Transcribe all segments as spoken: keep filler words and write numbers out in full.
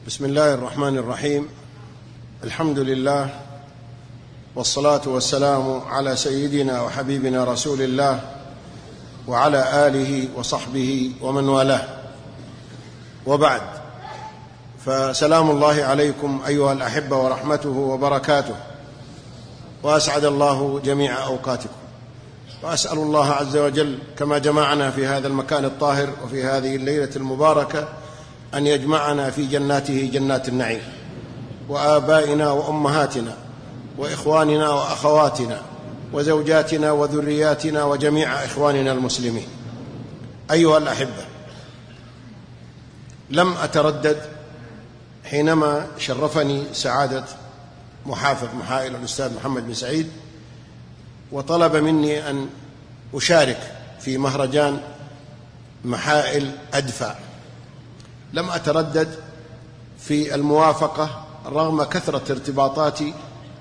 بسم الله الرحمن الرحيم. الحمد لله والصلاة والسلام على سيدنا وحبيبنا رسول الله وعلى آله وصحبه ومن والاه، وبعد، فسلام الله عليكم أيها الأحبة ورحمته وبركاته، وأسعد الله جميع أوقاتكم، وأسأل الله عز وجل كما جمعنا في هذا المكان الطاهر وفي هذه الليلة المباركة أن يجمعنا في جناته جنات النعيم، وآبائنا وأمهاتنا وإخواننا وأخواتنا وزوجاتنا وذرياتنا وجميع إخواننا المسلمين. أيها الأحبة، لم أتردد حينما شرفني سعادة محافظ محائل الأستاذ محمد بن سعيد وطلب مني أن أشارك في مهرجان محائل أدفع. لم أتردد في الموافقة رغم كثرة ارتباطاتي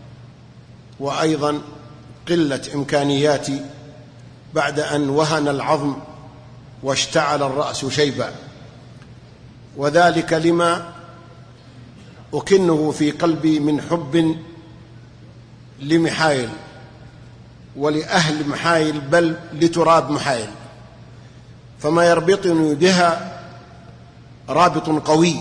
وأيضا قلة إمكانياتي بعد أن وهن العظم واشتعل الرأس شيبا، وذلك لما أكنه في قلبي من حب لمحايل ولأهل محايل، بل لتراب محايل، فما يربطني بها رابط قوي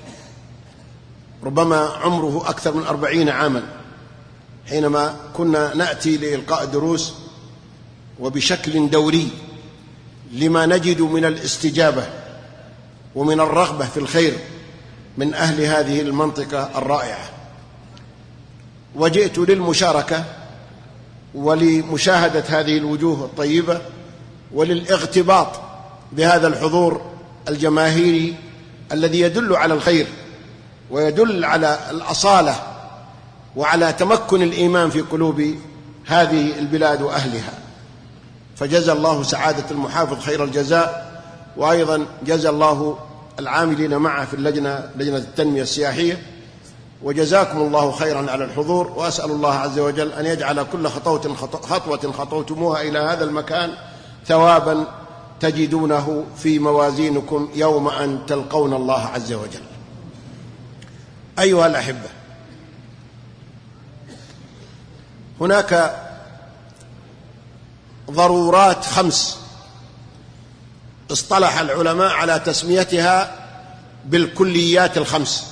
ربما عمره أكثر من أربعين عاما، حينما كنا نأتي لإلقاء دروس وبشكل دوري لما نجد من الاستجابة ومن الرغبة في الخير من أهل هذه المنطقة الرائعة. وجئت للمشاركة ولمشاهدة هذه الوجوه الطيبة وللاغتباط بهذا الحضور الجماهيري الذي يدل على الخير ويدل على الأصالة وعلى تمكن الإيمان في قلوب هذه البلاد وأهلها. فجزى الله سعادة المحافظ خير الجزاء، وأيضا جزى الله العاملين معه في اللجنة لجنة التنمية السياحية، وجزاكم الله خيرا على الحضور. وأسأل الله عز وجل أن يجعل كل خطوة خطوة خطوتموها إلى هذا المكان ثوابا تجدونه في موازينكم يوم أن تلقون الله عز وجل. أيها الأحبة، هناك ضرورات خمس اصطلح العلماء على تسميتها بالكليات الخمس.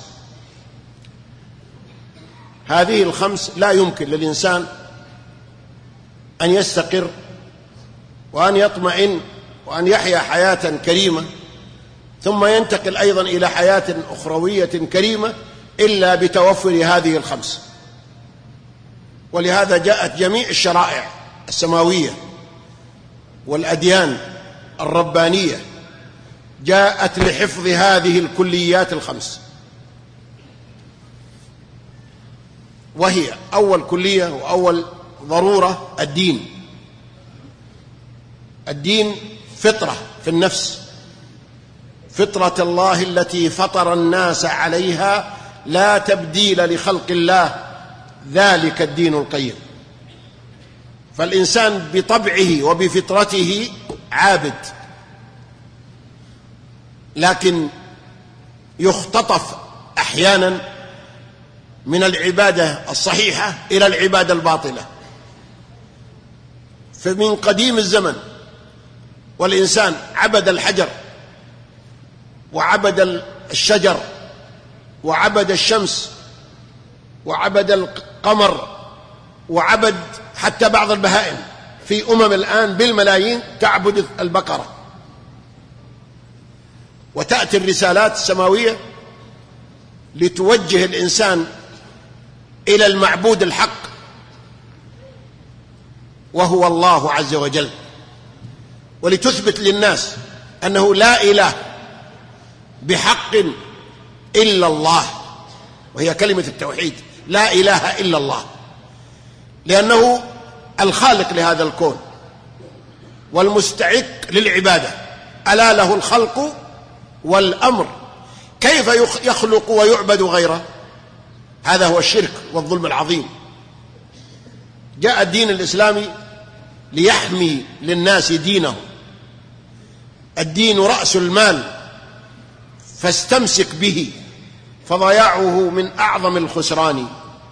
هذه الخمس لا يمكن للإنسان أن يستقر وأن يطمئن وأن يحيا حياة كريمة ثم ينتقل أيضا إلى حياة أخروية كريمة إلا بتوفر هذه الخمس. ولهذا جاءت جميع الشرائع السماوية والأديان الربانية جاءت لحفظ هذه الكليات الخمس، وهي أول كلية وأول ضرورة الدين. الدين فطرة في النفس، فطرة الله التي فطر الناس عليها لا تبديل لخلق الله، ذلك الدين القيم. فالإنسان بطبعه وبفطرته عابد، لكن يختطف أحيانا من العبادة الصحيحة إلى العبادة الباطلة. فمن قديم الزمن والإنسان عبد الحجر وعبد الشجر وعبد الشمس وعبد القمر وعبد حتى بعض البهائم. في أمم الآن بالملايين تعبد البقرة. وتأتي الرسالات السماوية لتوجه الإنسان إلى المعبود الحق وهو الله عز وجل، ولتثبت للناس أنه لا إله بحق إلا الله، وهي كلمة التوحيد، لا إله إلا الله، لأنه الخالق لهذا الكون والمستحق للعبادة. ألا له الخلق والأمر، كيف يخلق ويعبد غيره؟ هذا هو الشرك والظلم العظيم. جاء الدين الإسلامي ليحمي للناس دينهم. الدين رأس المال، فاستمسك به فضياعه من أعظم الخسران.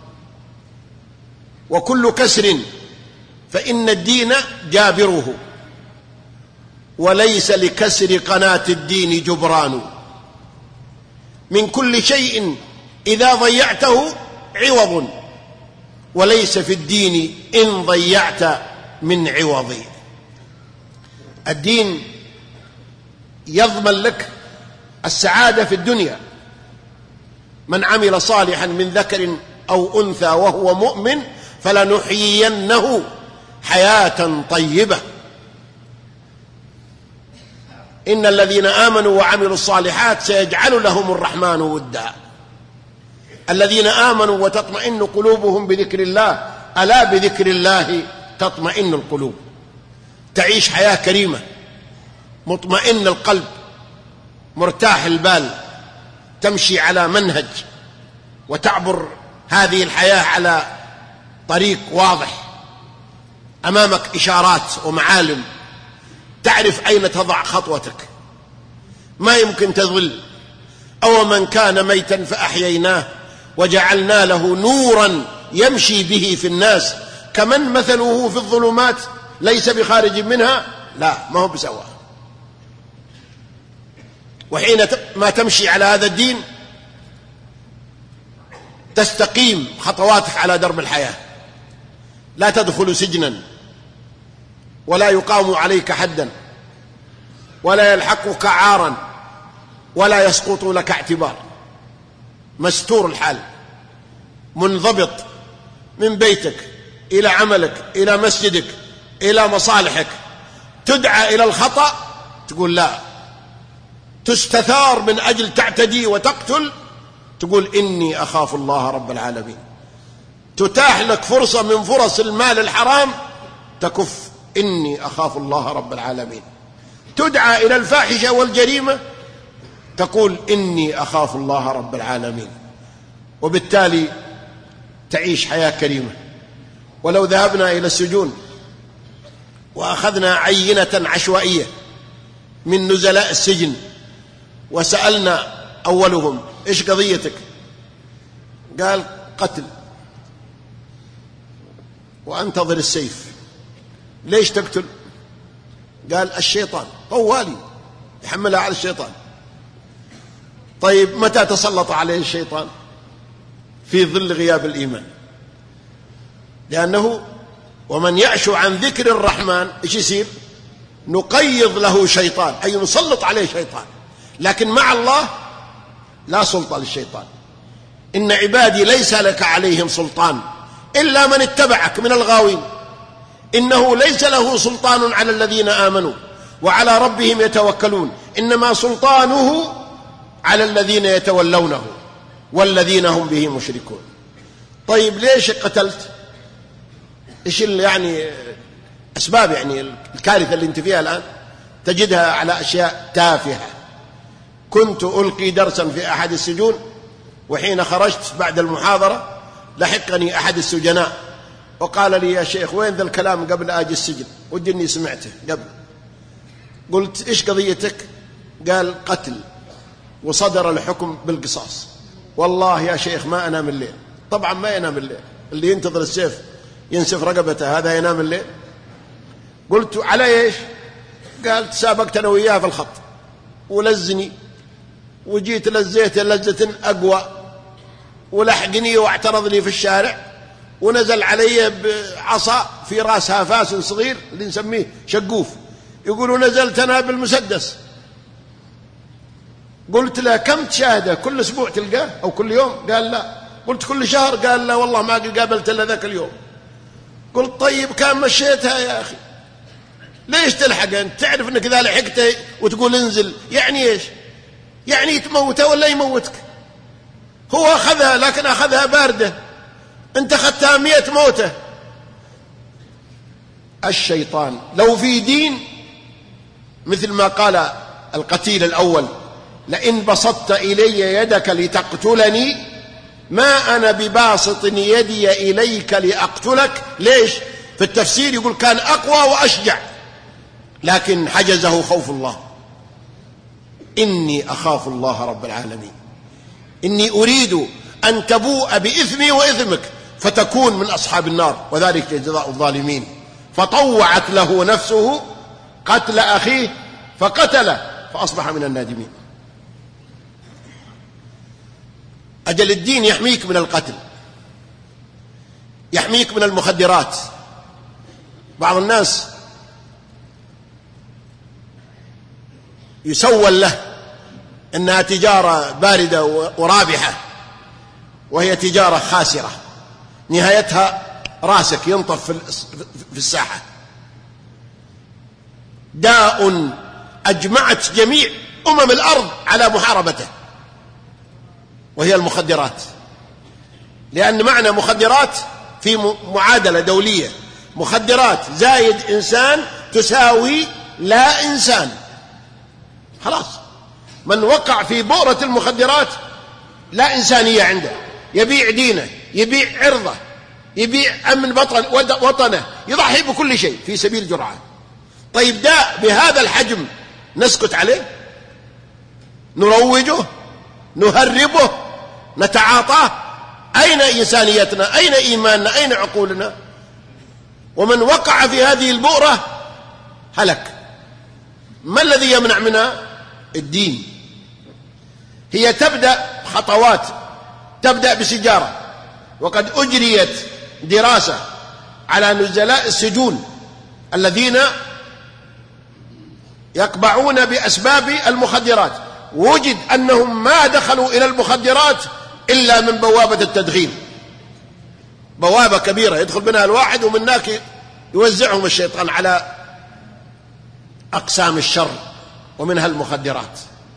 وكل كسر فإن الدين جابره، وليس لكسر قناة الدين جبران. من كل شيء إذا ضيعته عوض، وليس في الدين إن ضيعت من عوض. الدين يضمن لك السعادة في الدنيا. من عمل صالحا من ذكر أو أنثى وهو مؤمن فلنحيينه حياة طيبة. إن الذين آمنوا وعملوا الصالحات سيجعل لهم الرحمن ودا. الذين آمنوا وتطمئن قلوبهم بذكر الله، ألا بذكر الله تطمئن القلوب. تعيش حياة كريمة، مطمئن القلب، مرتاح البال، تمشي على منهج وتعبر هذه الحياة على طريق واضح، أمامك إشارات ومعالم، تعرف أين تضع خطوتك، ما يمكن تضل. أو من كان ميتا فأحييناه وجعلنا له نورا يمشي به في الناس كمن مثله في الظلمات ليس بخارج منها. لا، ما هو بسواء. وحين ما تمشي على هذا الدين تستقيم خطواتك على درب الحياة، لا تدخل سجنا، ولا يقام عليك حدا، ولا يلحقك عارا، ولا يسقط لك اعتبار. مستور الحال، منضبط من بيتك إلى عملك إلى مسجدك إلى مصالحك. تدعى إلى الخطأ تقول لا، تستثار من أجل تعتدي وتقتل تقول إني أخاف الله رب العالمين. تتاح لك فرصة من فرص المال الحرام تكف إني أخاف الله رب العالمين. تدعى إلى الفاحشة والجريمة تقول إني أخاف الله رب العالمين. وبالتالي تعيش حياة كريمة. ولو ذهبنا إلى السجون وأخذنا عينة عشوائية من نزلاء السجن وسألنا أولهم إيش قضيتك؟ قال قتل وأنتظر السيف. ليش تقتل؟ قال الشيطان طوالي، يحملها على الشيطان. طيب متى تسلط عليه الشيطان؟ في ظل غياب الإيمان. لأنه ومن يعش عن ذكر الرحمن إيش يصير؟ نقيض له شيطان، أي نسلط عليه شيطان. لكن مع الله لا سلطة للشيطان. إن عبادي ليس لك عليهم سلطان إلا من اتبعك من الغاوين. إنه ليس له سلطان على الذين آمنوا وعلى ربهم يتوكلون، إنما سلطانه على الذين يتولونه والذين هم به مشركون. طيب ليش قتلت؟ إيش يعني أسباب يعني الكارثة اللي انت فيها الآن؟ تجدها على أشياء تافهة. كنت ألقي درسا في أحد السجون، وحين خرجت بعد المحاضرة لحقني أحد السجناء وقال لي يا شيخ وين ذا الكلام قبل آجي السجن؟ ودي إني سمعته قبل. قلت إيش قضيتك؟ قال قتل وصدر الحكم بالقصاص. والله يا شيخ ما أنام الليل. طبعا ما ينام الليل، اللي ينتظر السيف ينسف رقبته هذا ينام الليل؟ قلت على إيش؟ قال تسابقت أنا وياه في الخط ولزني، وجيت لزيته لزة أقوى، ولحقني واعترضني في الشارع، ونزل علي بعصا في راسها فاس صغير اللي نسميه شقوف، يقولوا نزلت أنا بالمسدس. قلت له كم تشاهده؟ كل أسبوع تلقاه أو كل يوم؟ قال لا. قلت كل شهر؟ قال لا والله ما قابلت إلا ذاك اليوم. قلت طيب كان مشيتها يا أخي، ليش تلحق أنت؟ تعرف أنك إذا لحقته وتقول انزل يعني إيش؟ يعني تموته ولا يموتك؟ هو أخذها لكن أخذها باردة، أنت أخذتها مئة موتة. الشيطان لو في دين مثل ما قال القتيل الأول لئن بسطت إلي يدك لتقتلني ما أنا بباسط يدي إليك لأقتلك. ليش؟ في التفسير يقول كان أقوى وأشجع، لكن حجزه خوف الله. إني أخاف الله رب العالمين. إني أريد أن تبوء بإثمي وإثمك فتكون من أصحاب النار وذلك جزاء الظالمين. فطوعت له نفسه قتل أخيه فقتله فأصبح من النادمين. أجل الدين يحميك من القتل، يحميك من المخدرات. بعض الناس يسول له إنها تجارة باردة ورابحة وهي تجارة خاسرة، نهايتها راسك ينطف في الساحة. داء أجمعت جميع أمم الأرض على محاربته وهي المخدرات، لأن معنى مخدرات في معادلة دولية، مخدرات زايد إنسان تساوي لا إنسان. خلاص، من وقع في بؤرة المخدرات لا إنسانية عنده، يبيع دينه، يبيع عرضه، يبيع أمن وطنه، يضحي بكل شيء في سبيل جرعة. طيب داء بهذا الحجم نسكت عليه؟ نروجه؟ نهربه؟ نتعاطاه؟ أين إنسانيتنا؟ أين إيماننا؟ أين عقولنا؟ ومن وقع في هذه البؤرة هلك. ما الذي يمنع منها؟ الدين. هي تبدأ خطوات، تبدأ بسجارة، وقد أجريت دراسة على نزلاء السجون الذين يقبعون بأسباب المخدرات، وجد أنهم ما دخلوا إلى المخدرات إلا من بوابة التدخين. بوابة كبيرة يدخل منها الواحد، ومن هناك يوزعهم الشيطان على أقسام الشر ومنها المخدرات.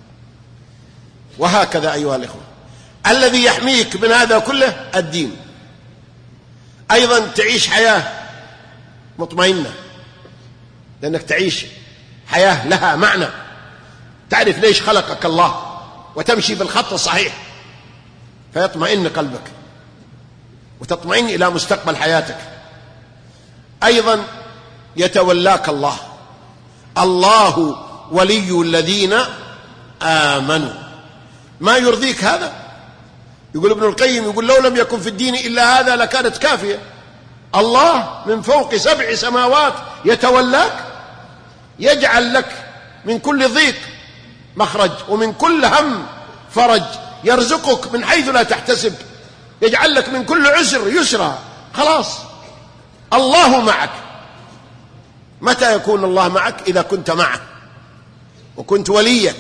وهكذا أيها الإخوة، الذي يحميك من هذا كله الدين. أيضا تعيش حياة مطمئنة، لأنك تعيش حياة لها معنى، تعرف ليش خلقك الله وتمشي بالخط الصحيح، فيطمئن قلبك وتطمئن إلى مستقبل حياتك. أيضا يتولاك الله، الله ولي الذين آمنوا. ما يرضيك هذا؟ يقول ابن القيم، يقول لو لم يكن في الدين إلا هذا لكانت كافية. الله من فوق سبع سماوات يتولاك، يجعل لك من كل ضيق مخرج ومن كل هم فرج، يرزقك من حيث لا تحتسب، يجعل لك من كل عسر يسرا. خلاص، الله معك. متى يكون الله معك؟ إذا كنت معه وكنت وليه.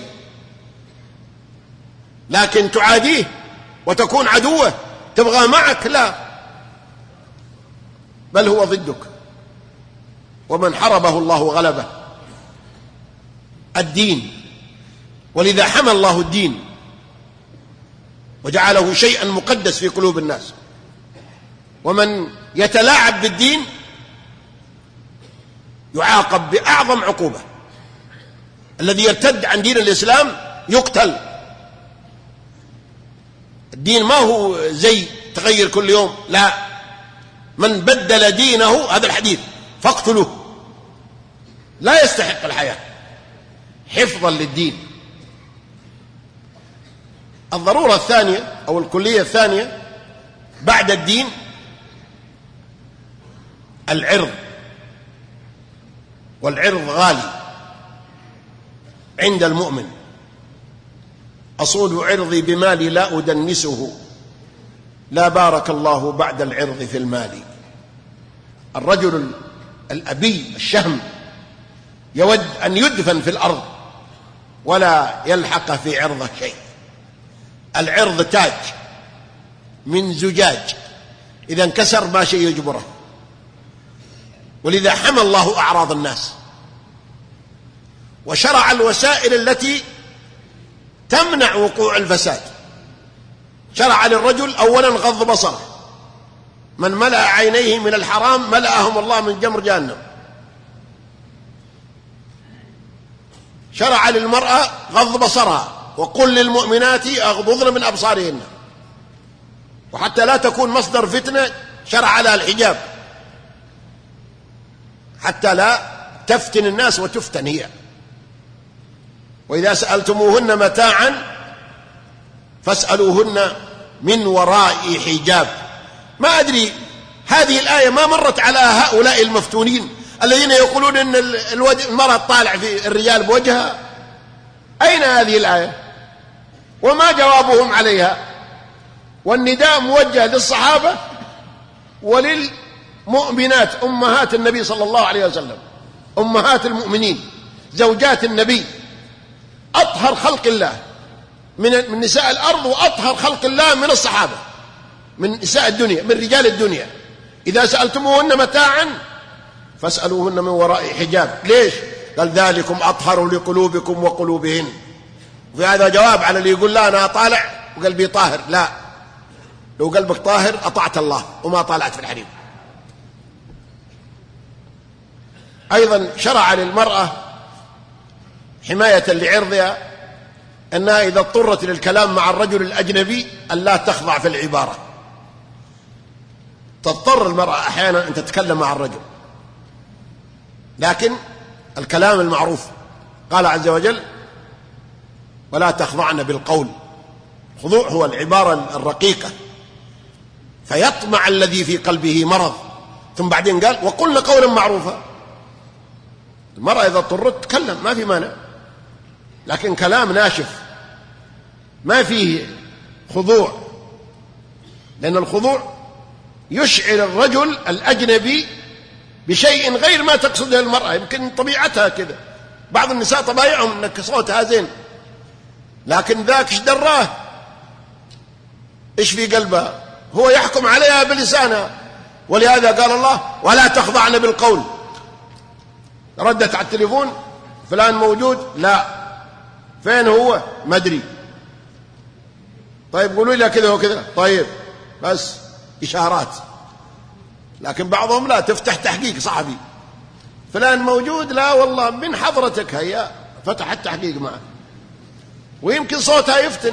لكن تعاديه وتكون عدوه تبغى معك، لا، بل هو ضدك. ومن حربه الله غلبه. الدين، ولذا حمى الله الدين وجعله شيئا مقدس في قلوب الناس. ومن يتلاعب بالدين يعاقب بأعظم عقوبة. الذي يرتد عن دين الإسلام يقتل. الدين ما هو زي تغير كل يوم، لا، من بدل دينه، هذا الحديث، فاقتلوه، لا يستحق الحياة حفظا للدين. الضرورة الثانية أو الكلية الثانية بعد الدين العرض، والعرض غالي عند المؤمن. أصول عرضي بمالي لا أدنسه، لا بارك الله بعد العرض في المال. الرجل الأبي الشهم يود أن يدفن في الأرض ولا يلحق في عرضه شيء. العرض تاج من زجاج، إذا انكسر ما شيء يجبره. ولذا حمى الله أعراض الناس وشرع الوسائل التي تمنع وقوع الفساد. شرع للرجل أولا غض بصره، من ملأ عينيه من الحرام ملأهم الله من جمر جهنم. شرع للمرأة غض بصرها، وقل للمؤمنات أغضضن من أبصارهن. وحتى لا تكون مصدر فتنة شرع لها الحجاب حتى لا تفتن الناس وتفتن هي. وإذا سألتموهن متاعا فاسألوهن من وراء حجاب. ما أدري هذه الآية ما مرت على هؤلاء المفتونين الذين يقولون أن المرأة طالع في الرجال بوجهها. أين هذه الآية وما جوابهم عليها؟ والنداء موجه للصحابة وللمؤمنات أمهات النبي صلى الله عليه وسلم، أمهات المؤمنين زوجات النبي، أطهر خلق الله من نساء الأرض وأطهر خلق الله من الصحابة، من نساء الدنيا، من رجال الدنيا. إذا سألتموهن متاعا فاسألوهن من وراء حجاب. ليش؟ قال ذلكم أطهر لقلوبكم وقلوبهن. وفي هذا جواب على اللي يقول لا أنا أطالع وقلبي طاهر. لا، لو قلبك طاهر أطعت الله وما طالعت في الحريم. أيضا شرع للمرأة حماية لعرضها أنها إذا اضطرت للكلام مع الرجل الأجنبي أن لا تخضع في العبارة. تضطر المرأة أحيانا أن تتكلم مع الرجل، لكن الكلام المعروف. قال عز وجل ولا تخضعن بالقول. الخضوع هو العبارة الرقيقة، فيطمع الذي في قلبه مرض. ثم بعدين قال وقلنا قولا معروفا. المرأة إذا اضطرت تتكلم ما في مانع، لكن كلام ناشف ما فيه خضوع، لأن الخضوع يشعر الرجل الأجنبي بشيء غير ما تقصده المرأة. يمكن طبيعتها كذا، بعض النساء طبايعهم أنك صوتها زين، لكن ذاك ايش دراه ايش في قلبها، هو يحكم عليها بلسانها. ولهذا قال الله ولا تخضعن بالقول. ردت على التليفون فلان موجود؟ لا. فين هو؟ ما ادري. طيب قولوا لي كذا وكذا. طيب بس إشارات. لكن بعضهم لا، تفتح تحقيق صحفي، فلان موجود؟ لا والله من حضرتك. هيا فتح التحقيق معه، ويمكن صوتها يفتن،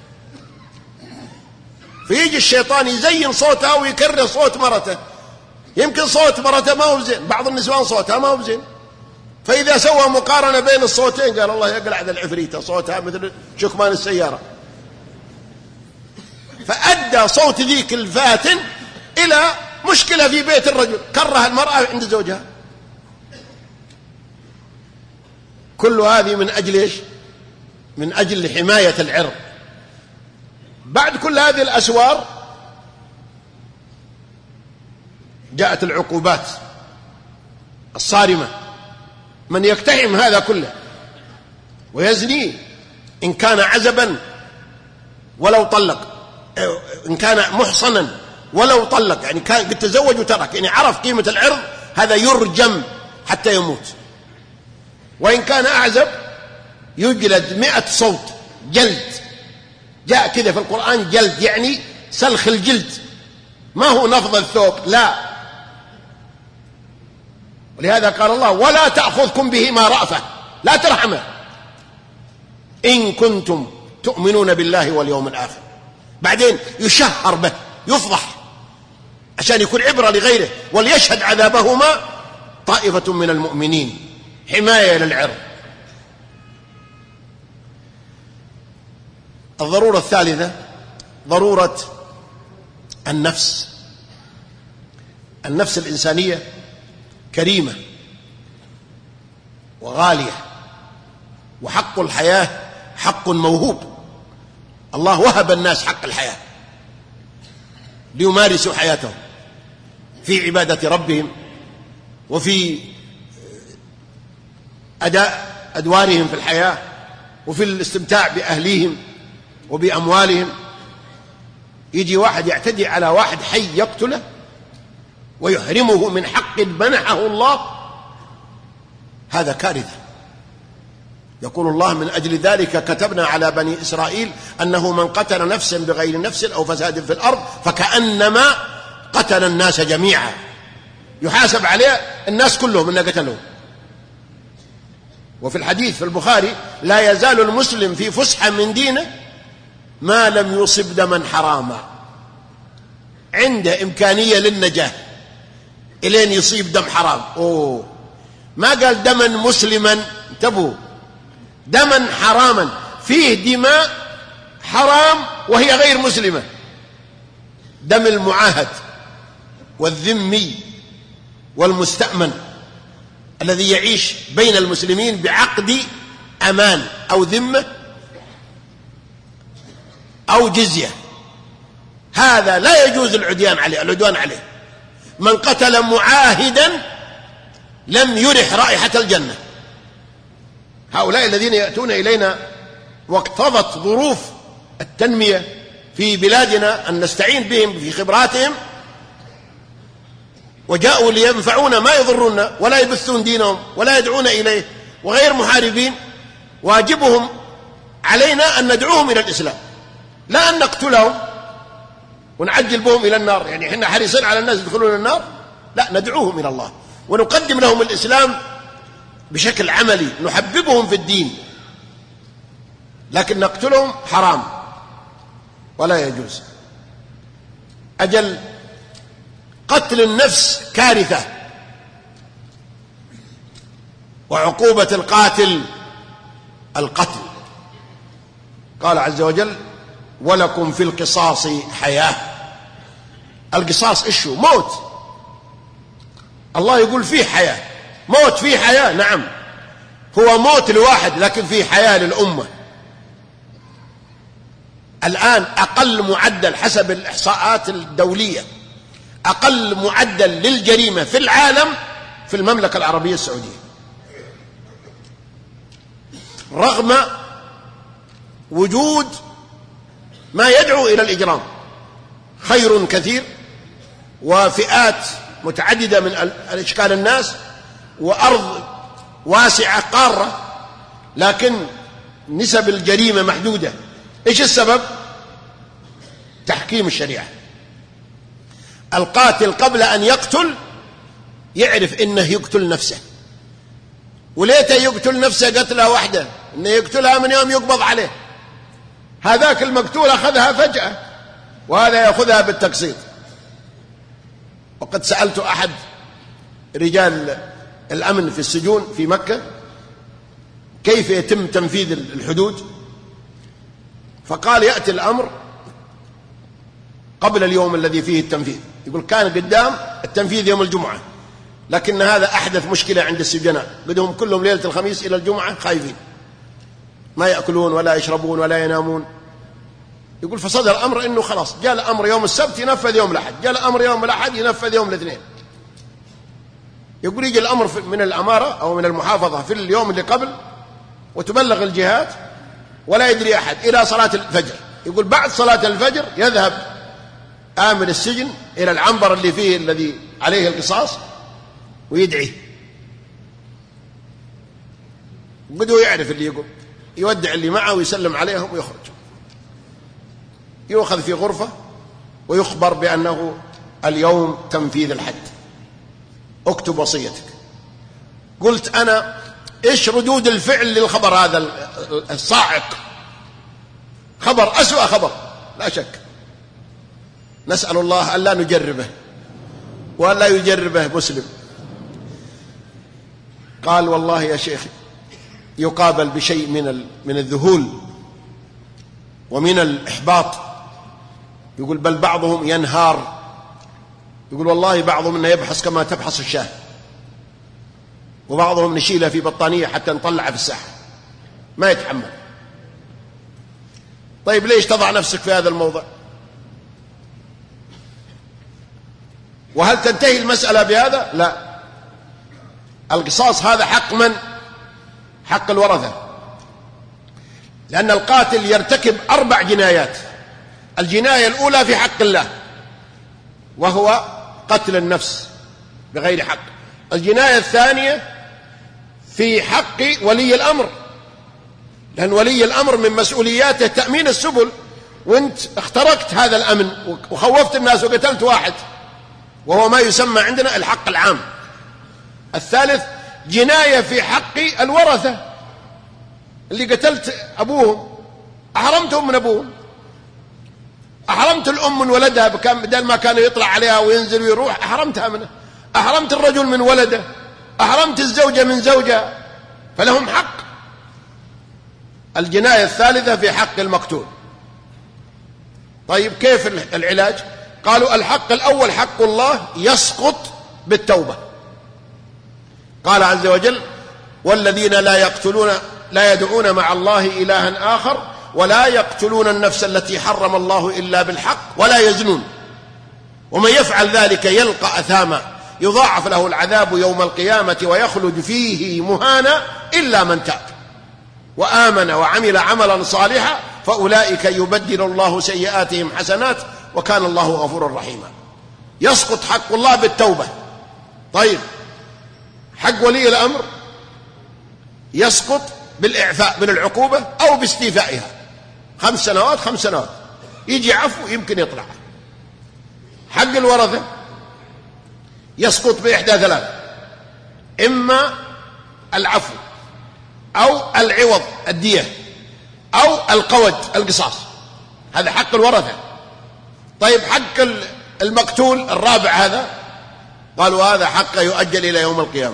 فيجي الشيطان يزين صوتها ويكرر صوت مرته. يمكن صوت مرته ما هو زين، بعض النسوان صوتها ما هو زين، فإذا سوى مقارنة بين الصوتين قال الله يقلع ذا العفريتة صوتها مثل شكمان السيارة، فأدى صوت ذيك الفاتن إلى مشكلة في بيت الرجل، كره المرأة عند زوجها. كل هذه من أجل إيش؟ من أجل حماية العرض. بعد كل هذه الأسوار جاءت العقوبات الصارمة. من يقتحم هذا كله ويزني إن كان عزبا ولو طلق، إن كان محصنا ولو طلق، يعني كان قد تزوج وترك، يعني عرف قيمة العرض، هذا يرجم حتى يموت. وإن كان أعزب يجلد مئة صوت جلد. جاء كذا في القرآن جلد، يعني سلخ الجلد، ما هو نفض الثوب، لا. ولهذا قال الله ولا تأخذكم بهما رأفة، لا ترحمه، إن كنتم تؤمنون بالله واليوم الآخر. بعدين يشهر به، يفضح عشان يكون عبرة لغيره. وليشهد عذابهما طائفة من المؤمنين، حماية للعرض. الضرورة الثالثة ضرورة النفس. النفس الإنسانية كريمة وغالية، وحق الحياة حق موهوب. الله وهب الناس حق الحياة ليمارسوا حياتهم في عبادة ربهم وفي أداء أدوارهم في الحياة وفي الاستمتاع بأهليهم وبأموالهم. يجي واحد يعتدي على واحد حي يقتله ويحرمه من حق منحه الله، هذا كارثة. يقول الله من أجل ذلك كتبنا على بني إسرائيل أنه من قتل نفسا بغير نفس أو فساد في الأرض فكأنما قتل الناس جميعا، يحاسب عليه الناس كلهم إنه قتلهم. وفي الحديث في البخاري لا يزال المسلم في فسحة من دينه ما لم يصب دما حراما، عنده إمكانية للنجاة إلين يصيب دم حرام. أوه، ما قال دما مسلما، انتبهوا، دما حراما، فيه دماء حرام وهي غير مسلمة. دم المعاهد والذمي والمستأمن الذي يعيش بين المسلمين بعقد أمان أو ذمة أو جزية، هذا لا يجوز العدوان عليه العدوان عليه. من قتل معاهدا لم يرح رائحة الجنة. هؤلاء الذين يأتون إلينا واقتضت ظروف التنمية في بلادنا أن نستعين بهم في خبراتهم، وجاءوا لينفعونا ما يضرون ولا يبثون دينهم ولا يدعون إليه، وغير محاربين، واجبهم علينا أن ندعوهم إلى الإسلام، لا أن نقتلهم ونعجل بهم إلى النار. يعني إحنا حريصين على الناس يدخلون النار؟ لا، ندعوهم إلى الله ونقدم لهم الإسلام بشكل عملي، نحببهم في الدين، لكن نقتلهم حرام ولا يجوز. أجل قتل النفس كارثة، وعقوبة القاتل القتل. قال عز وجل: ولكم في القصاص حياة. القصاص إيش هو؟ موت. الله يقول فيه حياة، موت فيه حياة. نعم، هو موت لواحد لكن فيه حياة للأمة. الآن أقل معدل حسب الإحصاءات الدولية، أقل معدل للجريمة في العالم في المملكة العربية السعودية، رغم وجود ما يدعو إلى الإجرام، خير كثير وفئات متعددة من الأشكال الناس وأرض واسعة قارة، لكن نسب الجريمة محدودة. إيش السبب؟ تحكيم الشريعة. القاتل قبل أن يقتل يعرف إنه يقتل نفسه، وليته يقتل نفسه قتلة واحدة، إنه يقتلها من يوم يقبض عليه. هذاك المقتول أخذها فجأة وهذا يأخذها بالتقسيط. وقد سألت أحد رجال الأمن في السجون في مكة كيف يتم تنفيذ الحدود، فقال: يأتي الأمر قبل اليوم الذي فيه التنفيذ. يقول: كان قدام التنفيذ يوم الجمعة، لكن هذا أحدث مشكلة عند السجناء، بدهم كلهم ليلة الخميس إلى الجمعة خايفين، ما يأكلون ولا يشربون ولا ينامون. يقول: فصدر الأمر إنه خلاص جاء الأمر يوم السبت ينفذ يوم الأحد، جاء الأمر يوم الأحد ينفذ يوم الاثنين. يقول: يجي الأمر من الأمارة أو من المحافظة في اليوم اللي قبل وتبلغ الجهات ولا يدري أحد إلى صلاة الفجر. يقول: بعد صلاة الفجر يذهب آمن السجن إلى العنبر اللي فيه الذي عليه القصاص ويدعي، وقدوا يعرف اللي يقول، يودع اللي معه ويسلم عليهم ويخرج، يؤخذ في غرفة ويخبر بأنه اليوم تنفيذ الحد، اكتب وصيتك. قلت أنا: إيش ردود الفعل للخبر هذا الصاعق؟ خبر أسوأ خبر لا شك. نسأل الله أن لا نجربه وأن لا يجربه مسلم. قال: والله يا شيخ يقابل بشيء من من الذهول ومن الإحباط. يقول: بل بعضهم ينهار. يقول: والله بعضهم إنه يبحث كما تبحث الشاة، وبعضهم نشيلها في بطانية حتى نطلعها في الساحة، ما يتحمل. طيب ليش تضع نفسك في هذا الموضع؟ وهل تنتهي المسألة بهذا؟ لا. القصاص هذا حق من؟ حق الورثة، لأن القاتل يرتكب أربع جنايات. الجناية الأولى في حق الله وهو قتل النفس بغير حق. الجناية الثانية في حق ولي الأمر، لأن ولي الأمر من مسؤولياته تأمين السبل، وانت اخترقت هذا الأمن وخوفت الناس وقتلت واحد، وهو ما يسمى عندنا الحق العام. الثالث جناية في حق الورثة، اللي قتلت أبوهم، أحرمتهم من أبوهم، أحرمت الأم من ولدها بدل ما كان يطلع عليها وينزل ويروح، أحرمتها منه، أحرمت الرجل من ولده، أحرمت الزوجة من زوجها، فلهم حق. الجناية الثالثة في حق المقتول، طيب كيف العلاج؟ قالوا الحق الأول حق الله يسقط بالتوبة. قال عز وجل: والذين لا يقتلون لا يدعون مع الله إلها آخر ولا يقتلون النفس التي حرم الله إلا بالحق ولا يزنون ومن يفعل ذلك يلقى أثاما يضاعف له العذاب يوم القيامة ويخلد فيه مهانا إلا من تاب وآمن وعمل عملا صالحا فأولئك يبدل الله سيئاتهم حسنات وكان الله غفورا رحيما. يسقط حق الله بالتوبة. طيب حق ولي الأمر يسقط بالإعفاء من العقوبة أو باستيفائها، خمس سنوات خمس سنوات يجي عفو يمكن يطلع. حق الورثة يسقط بإحدى ثلاث: إما العفو أو العوض الدية أو القود القصاص، هذا حق الورثة. طيب حق المقتول الرابع هذا قالوا هذا حق يؤجل إلى يوم القيامة،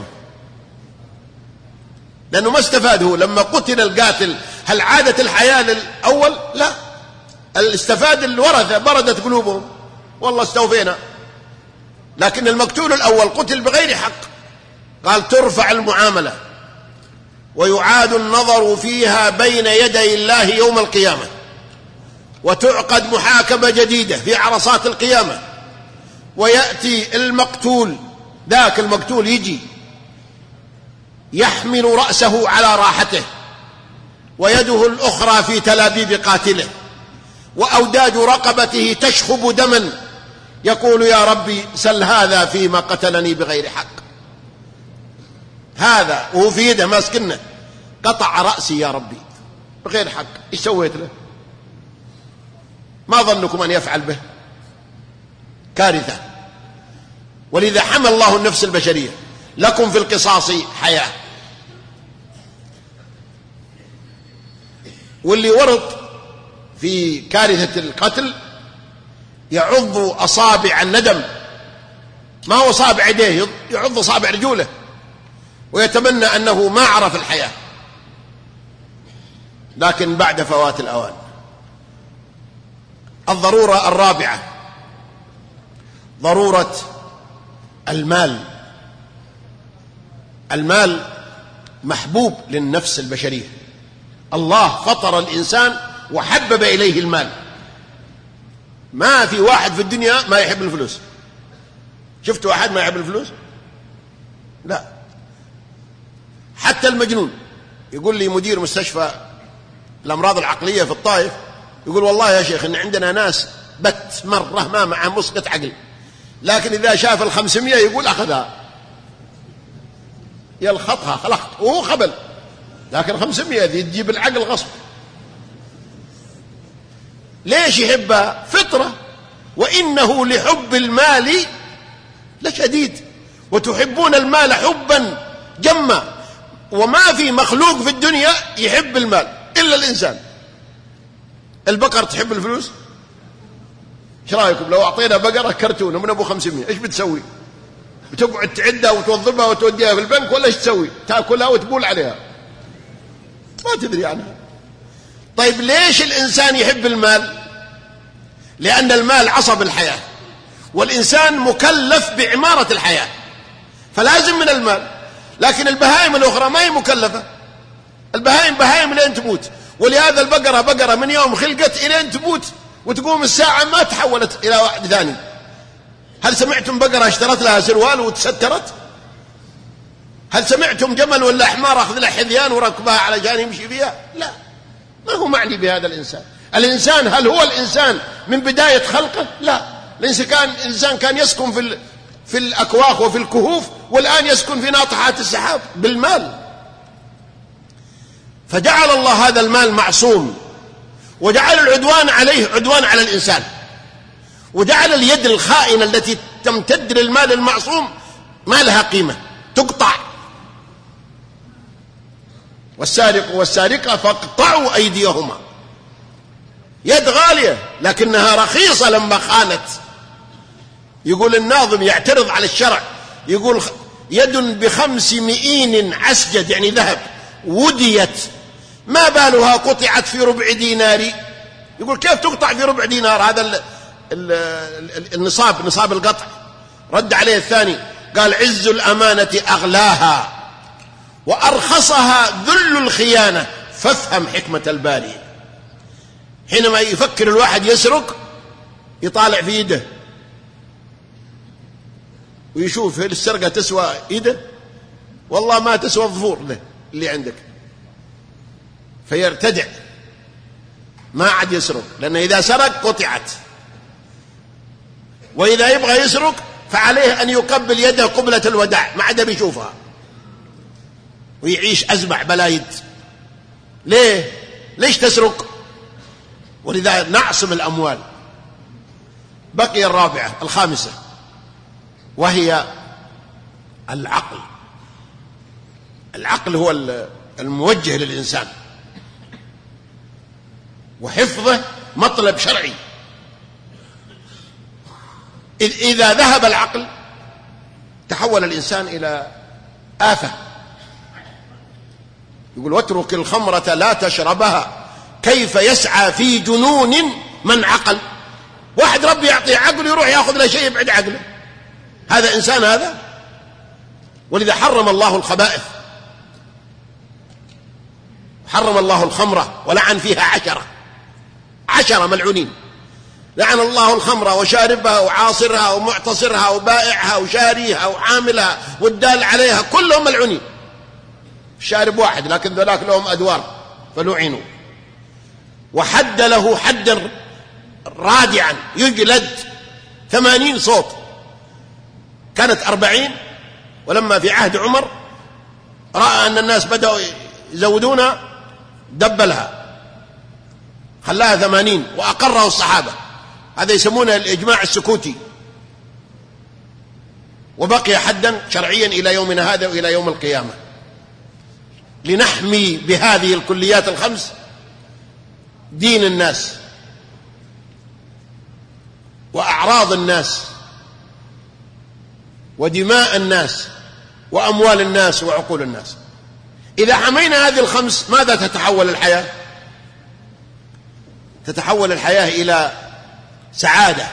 لأنه ما استفاده لما قتل القاتل. هل عادت الحياة للأول؟ لا، استفاد الورثة، بردت قلوبهم والله استوفينا. لكن المقتول الأول قتل بغير حق، قال ترفع المعاملة ويعاد النظر فيها بين يدي الله يوم القيامة وتعقد محاكمة جديدة في عرصات القيامة، ويأتي المقتول ذاك المقتول يجي يحمل رأسه على راحته ويده الأخرى في تلابيب قاتله وأوداج رقبته تشخب دما، يقول يا ربي سل هذا فيما قتلني بغير حق. هذا وهو في يده ماسكنه قطع رأسي يا ربي بغير حق، ايش سويت له؟ ما ظنكم أن يفعل به؟ كارثة. ولذا حمى الله النفس البشرية: لكم في القصاص حياة. واللي ورط في كارثة القتل يعض أصابع الندم، ما هو صابع يديه، يعض أصابع رجوله ويتمنى أنه ما عرف الحياة، لكن بعد فوات الأوان. الضرورة الرابعة ضرورة المال. المال محبوب للنفس البشرية، الله فطر الإنسان وحبب إليه المال. ما في واحد في الدنيا ما يحب الفلوس. شفت واحد ما يحب الفلوس؟ لا. حتى المجنون. يقول لي مدير مستشفى الأمراض العقلية في الطائف، يقول والله يا شيخ إن عندنا ناس بت مرة ما معه مسقط عقل، لكن إذا شاف الخمسمية يقول أخذها، يلخطها خلقت وهو خبل، لكن خمسمية ذي تجيب العقل غصب. ليش يحبها؟ فطرة. وإنه لحب المال لشديد، وتحبون المال حبا جما. وما في مخلوق في الدنيا يحب المال إلا الإنسان. البقر تحب الفلوس؟ ايش رايكم لو اعطينا بقره كرتونه من ابو خمسمية ايش بتسوي؟ بتقعد تعدها وتوظفها وتوديها في البنك ولا ايش تسوي؟ تاكلها وتبول عليها، ما تدري عنها. طيب ليش الانسان يحب المال؟ لان المال عصب الحياه، والانسان مكلف بعماره الحياه فلازم من المال. لكن البهائم الاخرى ما هي مكلفه، البهائم بهائم لين تموت. ولهذا البقره بقره من يوم خلقت الين تموت وتقوم الساعة ما تحولت إلى واحد ثاني. هل سمعتم بقرة اشترت لها سروال وتسترت؟ هل سمعتم جمل ولا حمار أخذ له حذيان وركبها علشان يمشي فيها؟ لا، ما هو معني بهذا الإنسان. الإنسان هل هو الإنسان من بداية خلقه؟ لا، الإنسان كان, الإنسان كان يسكن في, في الأكواخ وفي الكهوف، والآن يسكن في ناطحات السحاب بالمال. فجعل الله هذا المال معصوم، وجعل العدوان عليه عدوان على الإنسان، وجعل اليد الخائنة التي تمتد للمال المعصوم ما لها قيمة، تقطع. والسارق والسارقة فاقطعوا أيديهما. يد غالية لكنها رخيصة لما خانت. يقول الناظم يعترض على الشرع، يقول يد بخمس مئين عسجد يعني ذهب وديت، ما بالها قطعت في ربع دينار يقول كيف تقطع في ربع دينار؟ هذا ال ال ال النصاب، نصاب القطع. رد عليه الثاني قال عز الأمانة أغلاها وأرخصها ذل الخيانة، فافهم حكمة الباري. حينما يفكر الواحد يسرق يطالع في يده ويشوف هل السرقة تسوى يده، والله ما تسوى الظفور له اللي عندك، فيرتدع ما عاد يسرق، لأنه إذا سرق قطعت. وإذا يبغى يسرق فعليه أن يقبل يده قبلة الوداع، ما عاد بيشوفها، ويعيش أزمع بلايد. ليه؟ ليش تسرق؟ ولذا نعصم الأموال. بقي الرابعة الخامسة، وهي العقل. العقل هو الموجه للإنسان، وحفظه مطلب شرعي. إذا ذهب العقل تحول الإنسان إلى آفة. يقول واترك الخمرة لا تشربها كيف يسعى في جنون من عقل. واحد ربي يعطيه عقل يروح يأخذ له شيء يبعد عقله، هذا إنسان هذا؟ ولذا حرم الله الخبائث، حرم الله الخمرة ولعن فيها عشرة عشرة ملعونين. لعن الله الخمرة وشاربها وعاصرها ومعتصرها وبائعها وشاريها وعاملها والدال عليها، كلهم ملعونين. الشارب واحد لكن ذلك لهم أدوار فلعنوا. وحد له حدا رادعا يجلد ثمانين صوت، كانت أربعين، ولما في عهد عمر رأى أن الناس بدأوا يزودونها دبلها خلاها ثمانين وأقره الصحابة. هذا يسمونه الإجماع السكوتي، وبقي حدا شرعيا إلى يومنا هذا وإلى يوم القيامة، لنحمي بهذه الكليات الخمس دين الناس وأعراض الناس ودماء الناس وأموال الناس وعقول الناس. إذا حمينا هذه الخمس ماذا تتحول الحياة؟ تتحول الحياة إلى سعادة.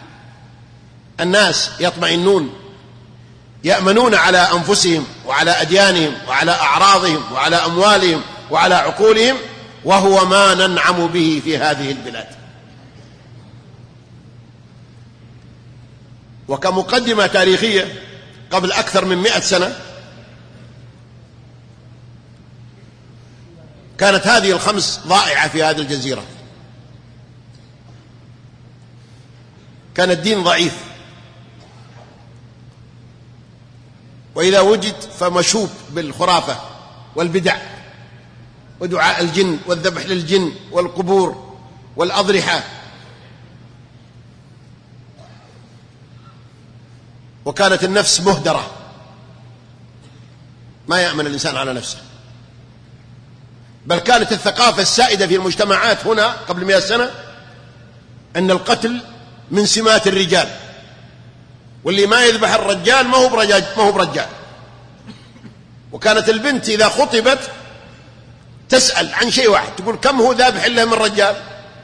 الناس يطمئنون، يأمنون على أنفسهم وعلى أديانهم وعلى أعراضهم وعلى أموالهم وعلى عقولهم، وهو ما ننعم به في هذه البلاد. وكمقدمة تاريخية، قبل أكثر من مئة سنة كانت هذه الخمس ضائعة في هذه الجزيرة. كان الدين ضعيف، وإذا وجد فمشوب بالخرافة والبدع ودعاء الجن والذبح للجن والقبور والأضرحة. وكانت النفس مهدرة، ما يأمن الإنسان على نفسه. بل كانت الثقافة السائدة في المجتمعات هنا قبل مئة سنة أن القتل من سمات الرجال، واللي ما يذبح الرجال ما هو برجال ما هو برجال. وكانت البنت إذا خطبت تسأل عن شيء واحد، تقول كم هو ذابح إلا من رجال؟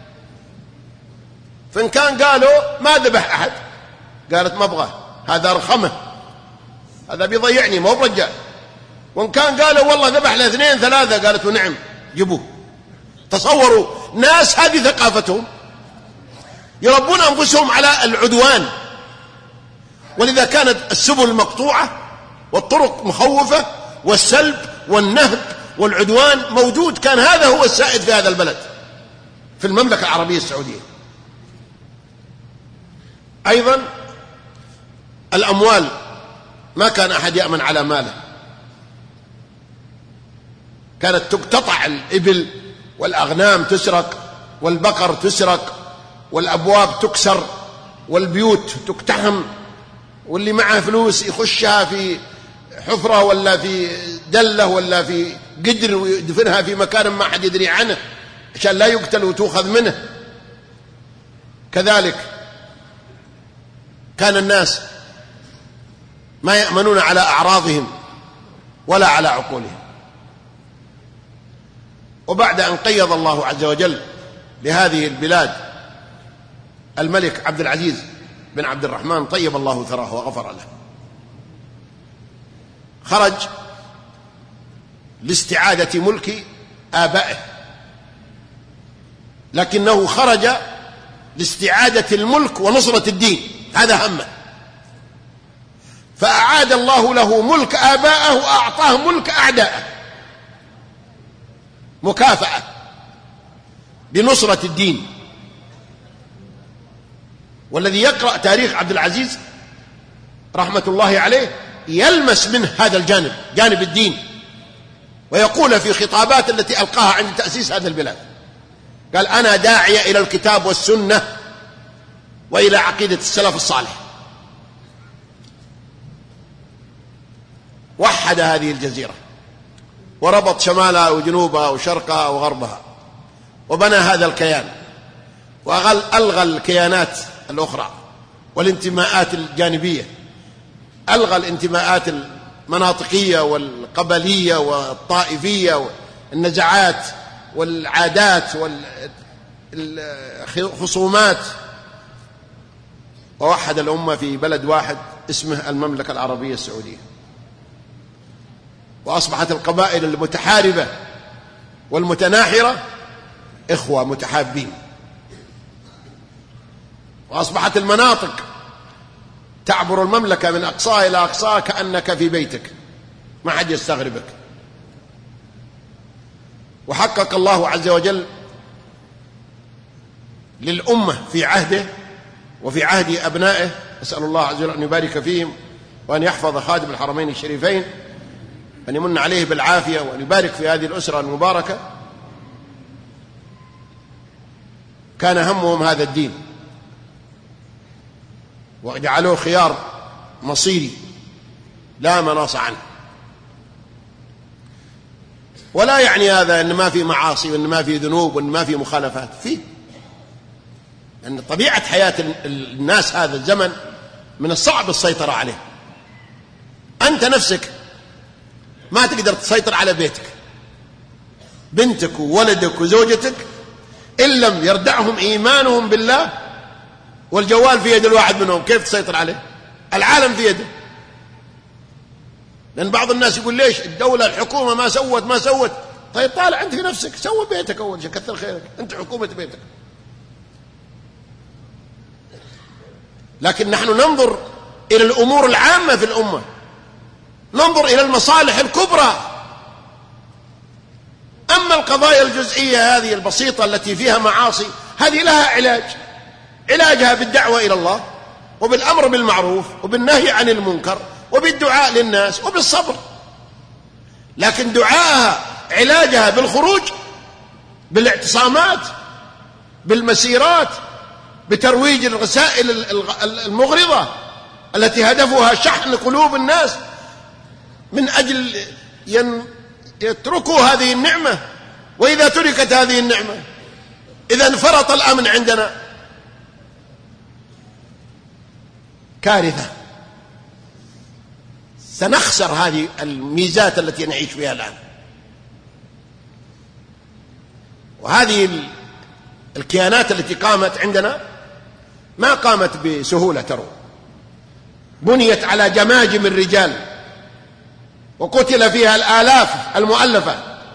فإن كان قالوا ما ذبح أحد قالت ما أبغاه، هذا رخمه، هذا بيضيعني ما هو برجال. وإن كان قالوا والله ذبح لاثنين ثلاثة قالت نعم جيبوه. تصوروا ناس هذه ثقافتهم، يربون أنفسهم على العدوان. ولذا كانت السبل مقطوعة والطرق مخوفة والسلب والنهب والعدوان موجود. كان هذا هو السائد في هذا البلد، في المملكة العربية السعودية. أيضا الأموال، ما كان أحد يأمن على ماله. كانت تقتطع الإبل والأغنام تسرق والبقر تسرق والأبواب تكسر والبيوت تقتحم، واللي معه فلوس يخشها في حفرة ولا في دلة ولا في قدر ويدفنها في مكان ما حد يدري عنه عشان لا يقتل وتؤخذ منه. كذلك كان الناس ما يأمنون على أعراضهم ولا على عقولهم. وبعد أن قيض الله عز وجل لهذه البلاد الملك عبد العزيز بن عبد الرحمن طيب الله ثراه وغفر له، خرج لاستعادة ملك آبائه، لكنه خرج لاستعادة الملك ونصرة الدين، هذا همه، فأعاد الله له ملك آبائه وأعطاه ملك أعدائه مكافأة بنصرة الدين. والذي يقرأ تاريخ عبد العزيز رحمة الله عليه يلمس منه هذا الجانب، جانب الدين، ويقول في خطابات التي ألقاها عند تأسيس هذا البلاد، قال: أنا داعية إلى الكتاب والسنة وإلى عقيدة السلف الصالح. وحد هذه الجزيرة وربط شمالها وجنوبها وشرقها وغربها، وبنى هذا الكيان، وألغى الكيانات الأخرى والانتماءات الجانبية، ألغى الانتماءات المناطقية والقبلية والطائفية والنزعات والعادات والخصومات، ووحد الأمة في بلد واحد اسمه المملكة العربية السعودية. وأصبحت القبائل المتحاربة والمتناحرة إخوة متحابين، وأصبحت المناطق تعبر المملكة من أقصاها إلى أقصاها كأنك في بيتك، ما حد يستغربك. وحقق الله عز وجل للأمة في عهده وفي عهد أبنائه، أسأل الله عز وجل أن يبارك فيهم وأن يحفظ خادم الحرمين الشريفين، أن يمن عليه بالعافية وأن يبارك في هذه الأسرة المباركة. كان همهم هذا الدين وجعلوه خيار مصيري لا مناص عنه. ولا يعني هذا أن ما في معاصي وأن ما في ذنوب وأن ما في مخالفات، فيه، لأن طبيعة حياة الناس هذا الزمن من الصعب السيطرة عليه. أنت نفسك ما تقدر تسيطر على بيتك، بنتك وولدك وزوجتك، إن لم يردعهم إيمانهم بالله، والجوال في يد الواحد منهم كيف تسيطر عليه؟ العالم في يده. لأن بعض الناس يقول: ليش الدولة الحكومة ما سوت ما سوت؟ طيب طالع أنت في نفسك، سوي بيتك أول شيء، كثر خيرك، أنت حكومة بيتك. لكن نحن ننظر إلى الأمور العامة في الأمة، ننظر إلى المصالح الكبرى. أما القضايا الجزئية هذه البسيطة التي فيها معاصي، هذه لها علاج، علاجها بالدعوة إلى الله وبالأمر بالمعروف وبالنهي عن المنكر وبالدعاء للناس وبالصبر. لكن دعاءها علاجها بالخروج، بالاعتصامات، بالمسيرات، بترويج الرسائل المغرضة التي هدفها شحن قلوب الناس من أجل يتركوا هذه النعمة. وإذا تركت هذه النعمة، إذا انفرط الأمن عندنا، كارثة، سنخسر هذه الميزات التي نعيش فيها الآن. وهذه الكيانات التي قامت عندنا ما قامت بسهولة، ترى بنيت على جماجم الرجال، وقتل فيها الآلاف المؤلفة.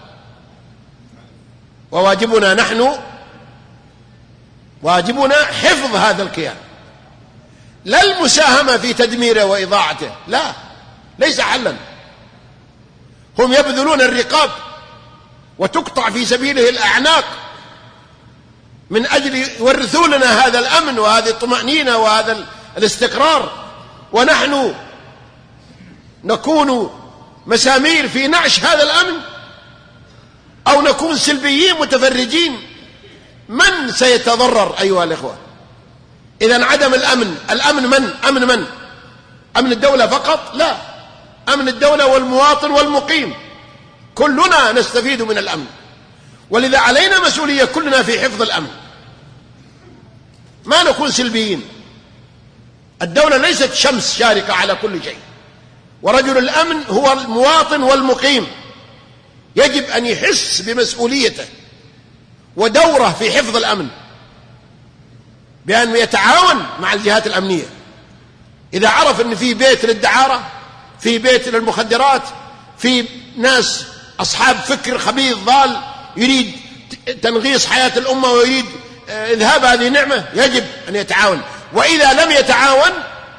وواجبنا نحن، واجبنا حفظ هذا الكيان، لا المساهمة في تدميره وإضاعته، لا، ليس حلا. هم يبذلون الرقاب وتقطع في سبيله الأعناق من أجل يورثون لنا هذا الأمن وهذه الطمأنينة وهذا الاستقرار، ونحن نكون مسامير في نعش هذا الأمن، أو نكون سلبيين متفرجين. من سيتضرر أيها الإخوة؟ إذن عدم الأمن، الأمن من؟ أمن من؟ أمن الدولة فقط؟ لا، أمن الدولة والمواطن والمقيم، كلنا نستفيد من الأمن. ولذا علينا مسؤولية كلنا في حفظ الأمن، ما نكون سلبيين. الدولة ليست شمس شارقة على كل شيء، ورجل الأمن هو المواطن والمقيم، يجب أن يحس بمسؤوليته ودوره في حفظ الأمن بأن يتعاون مع الجهات الأمنية. إذا عرف أن في بيت للدعارة، في بيت للمخدرات، في ناس أصحاب فكر خبيث ضال يريد تنغيص حياة الأمة ويريد إذهاب هذه النعمة، يجب أن يتعاون. وإذا لم يتعاون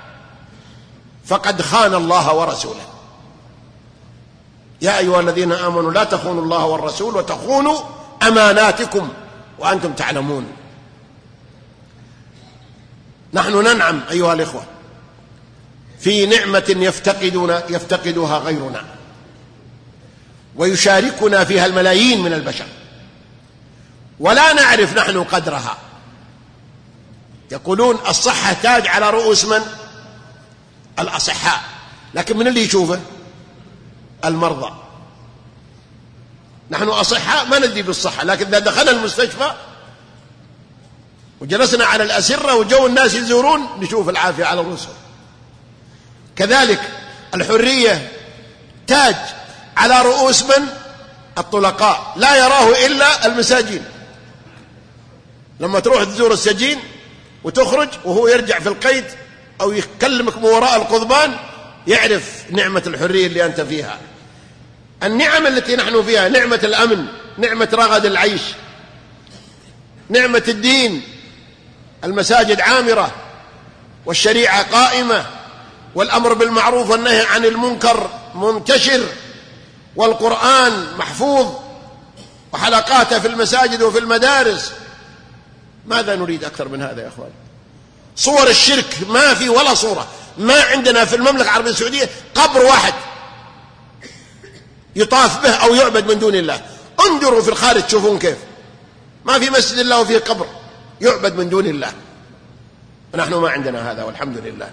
فقد خان الله ورسوله. يا أيها الذين آمنوا لا تخونوا الله والرسول وتخونوا أماناتكم وأنتم تعلمون. نحن ننعم أيها الإخوة في نعمة يفتقدنا يفتقدها غيرنا، ويشاركنا فيها الملايين من البشر، ولا نعرف نحن قدرها. يقولون الصحة تاج على رؤوس من؟ الأصحاء. لكن من اللي يشوفه؟ المرضى. نحن أصحاء ما ندري بالصحة، لكن إذا دخلنا المستشفى وجلسنا على الأسرة وجو الناس يزورون نشوف العافية على رؤوسهم. كذلك الحرية تاج على رؤوس من؟ الطلقاء، لا يراه إلا المساجين. لما تروح تزور السجين وتخرج وهو يرجع في القيد أو يكلمك من وراء القضبان يعرف نعمة الحرية اللي أنت فيها. النعم التي نحن فيها نعمة الأمن، نعمة رغد العيش، نعمة الدين. المساجد عامرة والشريعة قائمة والأمر بالمعروف والنهي عن المنكر منتشر والقرآن محفوظ وحلقاته في المساجد وفي المدارس. ماذا نريد أكثر من هذا يا أخوان؟ صور الشرك ما في ولا صورة. ما عندنا في المملكة العربية السعودية قبر واحد يطاف به أو يعبد من دون الله. انظروا في الخارج تشوفون كيف ما في مسجد الله وفيه قبر يعبد من دون الله. ونحن ما عندنا هذا والحمد لله.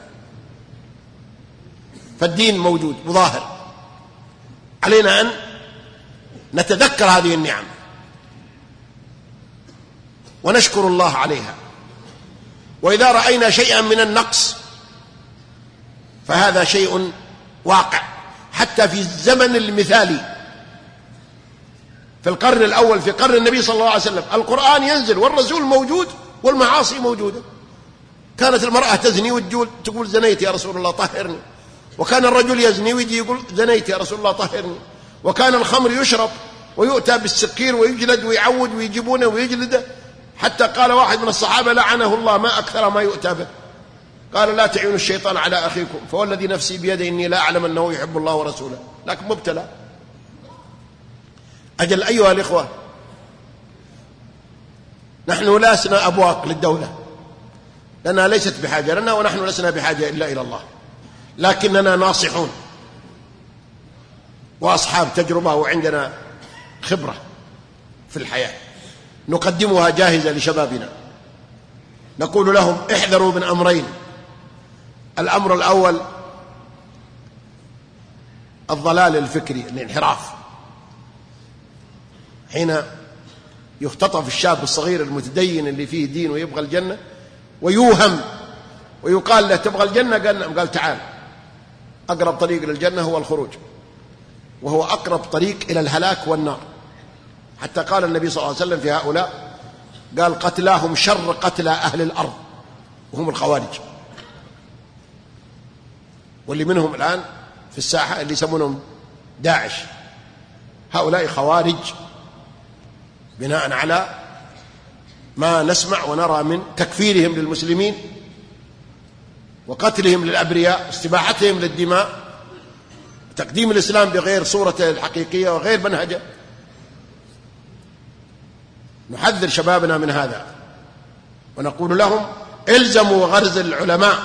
فالدين موجود مظاهر. علينا أن نتذكر هذه النعم ونشكر الله عليها. وإذا رأينا شيئا من النقص فهذا شيء واقع. حتى في الزمن المثالي في القرن الأول، في قرن النبي صلى الله عليه وسلم، القرآن ينزل والرسول موجود والمعاصي موجودة. كانت المرأة تزني وتقول زنيت يا رسول الله طهرني، وكان الرجل يزني ويجي يقول زنيت يا رسول الله طهرني، وكان الخمر يشرب ويؤتى بالسكير ويجلد ويعود ويجيبونه ويجلده، حتى قال واحد من الصحابة لعنه الله ما أكثر ما يؤتى به، قال لا تعينوا الشيطان على أخيكم فوالذي نفسي بيده إني لا أعلم أنه يحب الله ورسوله، لكن مبتلى. أجل أيها الإخوة، نحن لسنا أبواق للدولة، لأنها ليست بحاجة لنا ونحن لسنا بحاجة إلا إلى الله، لكننا ناصحون وأصحاب تجربة وعندنا خبرة في الحياة نقدمها جاهزة لشبابنا. نقول لهم احذروا من أمرين. الأمر الأول الضلال الفكري، الانحراف. حين يختطف الشاب الصغير المتدين اللي فيه دين ويبغى الجنة ويوهم ويقال له تبغى الجنة، قال, قال تعال أقرب طريق للجنة هو الخروج، وهو أقرب طريق إلى الهلاك والنار. حتى قال النبي صلى الله عليه وسلم في هؤلاء قال قتلاهم شر قتلى أهل الأرض وهم الخوارج، واللي منهم الآن في الساحة اللي يسمونهم داعش. هؤلاء خوارج بناء على ما نسمع ونرى من تكفيرهم للمسلمين وقتلهم للأبرياء واستباحتهم للدماء، تقديم الإسلام بغير صورته الحقيقية وغير منهجه. نحذر شبابنا من هذا ونقول لهم الزموا غرز العلماء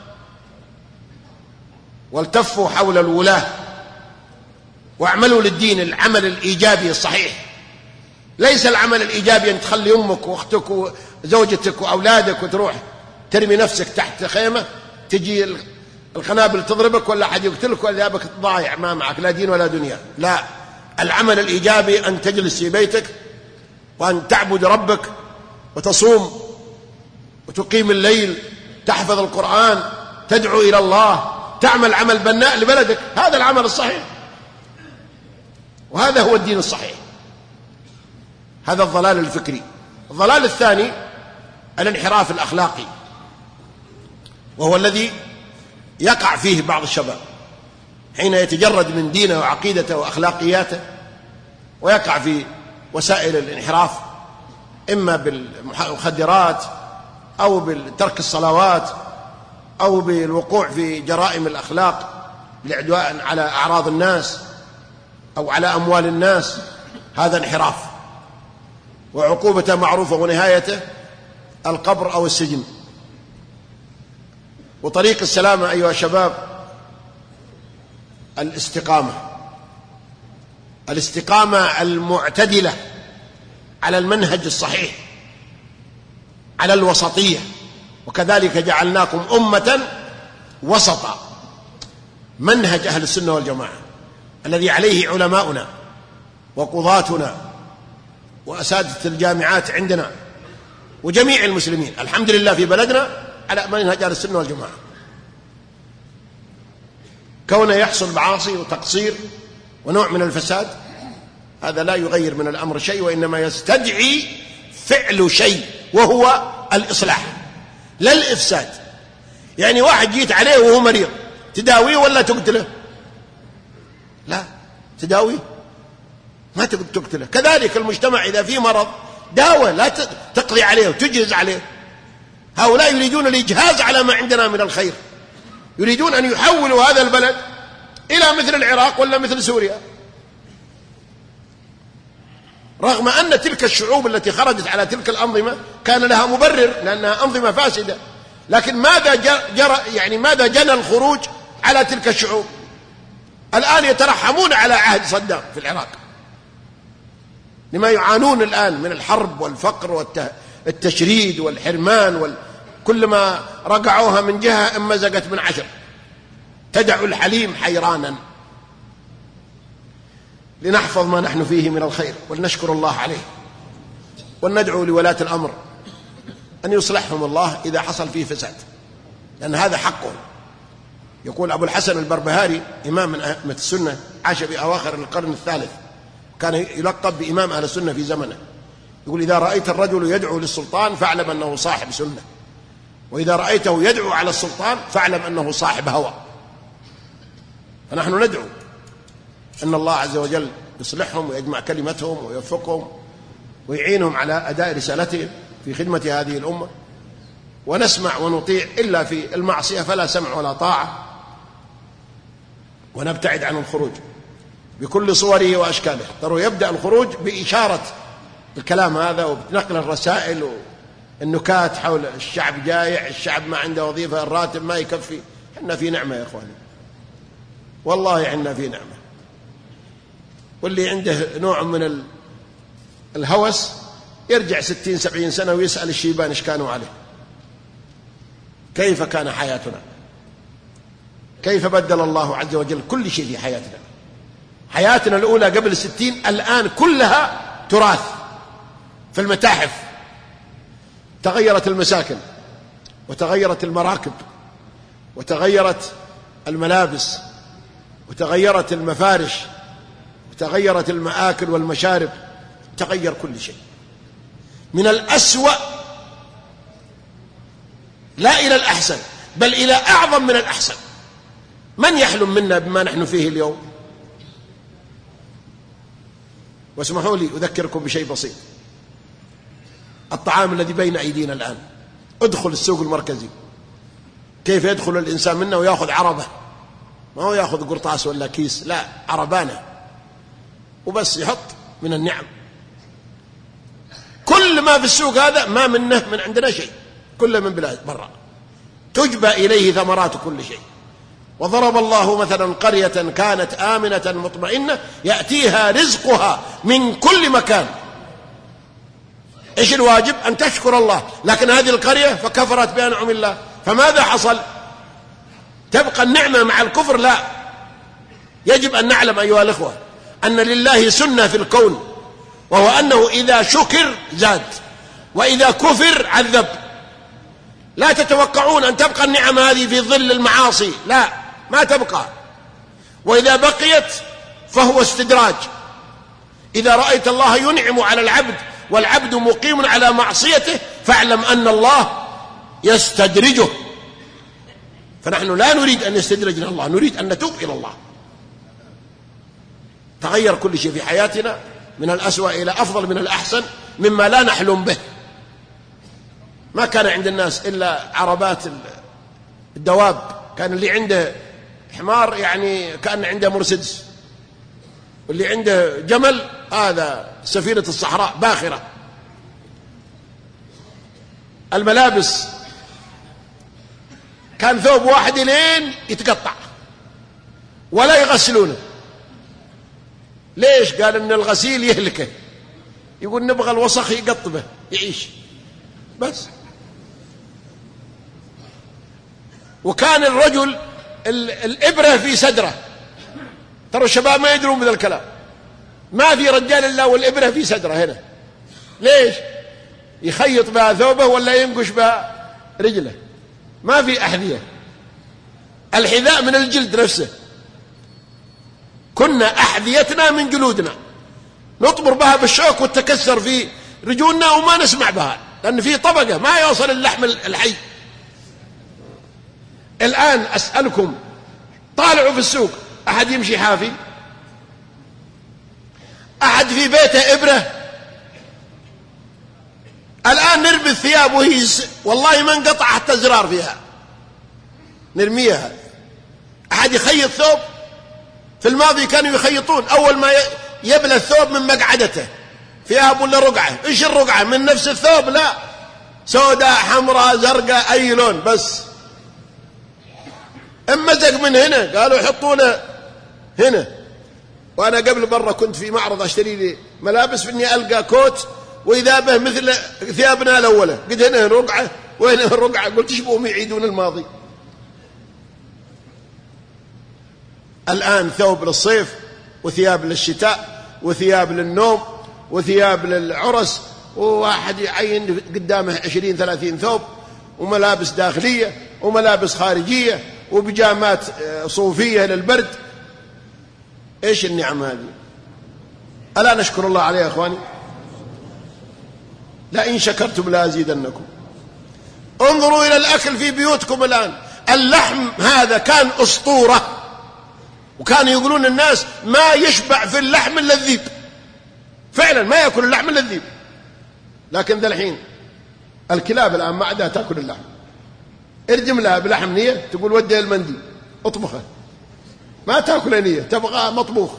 والتفوا حول الولاة واعملوا للدين العمل الإيجابي الصحيح. ليس العمل الإيجابي أن تخلي أمك وأختك وزوجتك وأولادك وتروح ترمي نفسك تحت خيمة تجي القنابل تضربك ولا أحد يقتلك ولا يابك ضايع ما معك لا دين ولا دنيا. لا، العمل الإيجابي أن تجلس في بيتك وأن تعبد ربك وتصوم وتقيم الليل، تحفظ القرآن، تدعو إلى الله، تعمل عمل بناء لبلدك. هذا العمل الصحيح وهذا هو الدين الصحيح. هذا الضلال الفكري. الضلال الثاني الانحراف الأخلاقي، وهو الذي يقع فيه بعض الشباب حين يتجرد من دينه وعقيدته وأخلاقياته ويقع في وسائل الانحراف، إما بالمخدرات أو بترك الصلوات أو بالوقوع في جرائم الأخلاق لعدوان على أعراض الناس أو على أموال الناس. هذا انحراف، وعقوبته معروفة ونهايته القبر أو السجن. وطريق السلامة أيها الشباب الاستقامة، الاستقامة المعتدلة على المنهج الصحيح، على الوسطية. وكذلك جعلناكم أمة وسطا، منهج أهل السنة والجماعة الذي عليه علماؤنا وقضاتنا وأساتذة الجامعات عندنا وجميع المسلمين الحمد لله في بلدنا على منهج أهل السنة والجماعة. كونه يحصل معاصي وتقصير ونوع من الفساد هذا لا يغير من الأمر شيء، وإنما يستدعي فعل شيء وهو الإصلاح لا الإفساد. يعني واحد جيت عليه وهو مريض تداويه ولا تقتله؟ لا، تداويه، ما تقتله. كذلك المجتمع إذا فيه مرض داوه، لا تقضي عليه وتجهز عليه. هؤلاء يريدون الإجهاز على ما عندنا من الخير، يريدون أن يحولوا هذا البلد إلى مثل العراق ولا مثل سوريا، رغم أن تلك الشعوب التي خرجت على تلك الأنظمة كان لها مبرر لأنها أنظمة فاسدة. لكن ماذا جرى، يعني ماذا جنى الخروج على تلك الشعوب؟ الآن يترحمون على عهد صدام في العراق لما يعانون الآن من الحرب والفقر والتشريد والحرمان، كلما رقعوها من جهة امزقت من عشر، تدع الحليم حيرانا. لنحفظ ما نحن فيه من الخير ولنشكر الله عليه، وندعو لولاة الأمر أن يصلحهم الله إذا حصل فيه فساد، لأن هذا حقهم. يقول أبو الحسن البربهاري إمام من أئمة السنة، عاش في أواخر القرن الثالث، كان يلقب بإمام أهل السنة في زمنه، يقول: إذا رأيت الرجل يدعو للسلطان فاعلم أنه صاحب سنة، وإذا رأيته يدعو على السلطان فاعلم أنه صاحب هوى. فنحن ندعو أن الله عز وجل يصلحهم ويجمع كلمتهم ويوفقهم ويعينهم على أداء رسالتهم في خدمة هذه الأمة، ونسمع ونطيع إلا في المعصية فلا سمع ولا طاعة، ونبتعد عن الخروج بكل صوره وأشكاله. ترى يبدأ الخروج بإشارة الكلام هذا وبنقل الرسائل والنكات حول الشعب جايع، الشعب ما عنده وظيفة، الراتب ما يكفي. إحنا في نعمة يا إخواني، والله إحنا في نعمة. واللي عنده نوع من الهوس يرجع ستين سبعين سنة ويسأل الشيبان إيش كانوا عليه، كيف كان حياتنا، كيف بدل الله عز وجل كل شيء في حياتنا. حياتنا الأولى قبل الستين الآن كلها تراث في المتاحف. تغيرت المساكن وتغيرت المراكب وتغيرت الملابس وتغيرت المفارش وتغيرت المآكل والمشارب، تغير كل شيء من الأسوأ لا إلى الأحسن، بل إلى أعظم من الأحسن. من يحلم منا بما نحن فيه اليوم؟ واسمحوا لي أذكركم بشيء بسيط. الطعام الذي بين أيدينا الآن، ادخل السوق المركزي، كيف يدخل الإنسان منا ويأخذ عربة، ما هو يأخذ قرطاس ولا كيس، لا، عربانة وبس يحط من النعم. كل ما في السوق هذا ما منه من عندنا شيء، كله من بلاد برا، تجبى إليه ثمرات كل شيء. وضرب الله مثلا قرية كانت آمنة مطمئنة يأتيها رزقها من كل مكان. إيش الواجب؟ أن تشكر الله. لكن هذه القرية فكفرت بأنعم الله، فماذا حصل؟ تبقى النعمة مع الكفر؟ لا. يجب أن نعلم أيها الأخوة أن لله سنة في الكون، وهو أنه إذا شكر زاد وإذا كفر عذب. لا تتوقعون أن تبقى النعم هذه في ظل المعاصي، لا، ما تبقى. وإذا بقيت فهو استدراج. إذا رأيت الله ينعم على العبد والعبد مقيم على معصيته فاعلم أن الله يستدرجه. فنحن لا نريد أن يستدرجنا الله، نريد أن نتوب إلى الله. تغير كل شيء في حياتنا من الأسوأ إلى أفضل من الأحسن مما لا نحلم به. ما كان عند الناس إلا عربات الدواب، كان اللي عنده حمار يعني كان عنده مرسيدس، واللي عنده جمل هذا سفينة الصحراء باخرة. الملابس كان ثوب واحد لين يتقطع ولا يغسلونه. ليش؟ قال ان الغسيل يهلكه، يقول نبغى الوسخ يقطبه يعيش بس. وكان الرجل الإبرة في صدره، ترى الشباب ما يدرون بهذا الكلام، ما في رجال إلا والإبرة في صدره هنا. ليش؟ يخيط بها ثوبه ولا ينقش بها رجله، ما في أحذية. الحذاء من الجلد نفسه، كنا أحذيتنا من جلودنا نطبر بها بالشوك والتكسر في رجولنا وما نسمع بها، لأن في طبقة ما يوصل اللحم الحي. الآن أسألكم، طالعوا في السوق، أحد يمشي حافي؟ أحد في بيته إبرة؟ الآن نرمي الثياب وهي والله ما انقطع حتى زرار فيها، نرميها. أحد يخيط ثوب؟ في الماضي كانوا يخيطون، أول ما يبلى الثوب من مقعدته ثياب ولا رقعة. إيش الرقعة؟ من نفس الثوب؟ لا، سوداء حمراء زرقاء أي لون، بس امزق من هنا قالوا يحطونه هنا. وأنا قبل مرة كنت في معرض أشتري لي ملابس، فإني ألقى كوت وإذا به مثل ثيابنا الأولى، قد هنا رقعة وهنا رقعة، قلت يشبههم يعيدون الماضي. الآن ثوب للصيف وثياب للشتاء وثياب للنوم وثياب للعرس، وواحد يعين قدامه عشرين ثلاثين ثوب، وملابس داخلية وملابس خارجية وبجامات صوفية للبرد. إيش النعم هذه؟ ألا نشكر الله عليها يا أخواني؟ لئن شكرتم لأزيدنكم. انظروا إلى الأكل في بيوتكم الآن. اللحم هذا كان أسطورة، وكانوا يقولون الناس ما يشبع في اللحم إلا الذيب، فعلا ما يأكل اللحم إلا الذيب. لكن ذا الحين الكلاب الآن ما عادها تأكل اللحم، ارجم لها بلحم نية تقول ودي المندي اطبخه، ما تأكل نية، تبغى مطبوخ.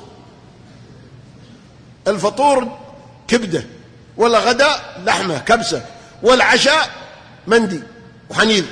الفطور كبدة، ولا غداء لحمة كبسة، والعشاء مندي وحنيذ.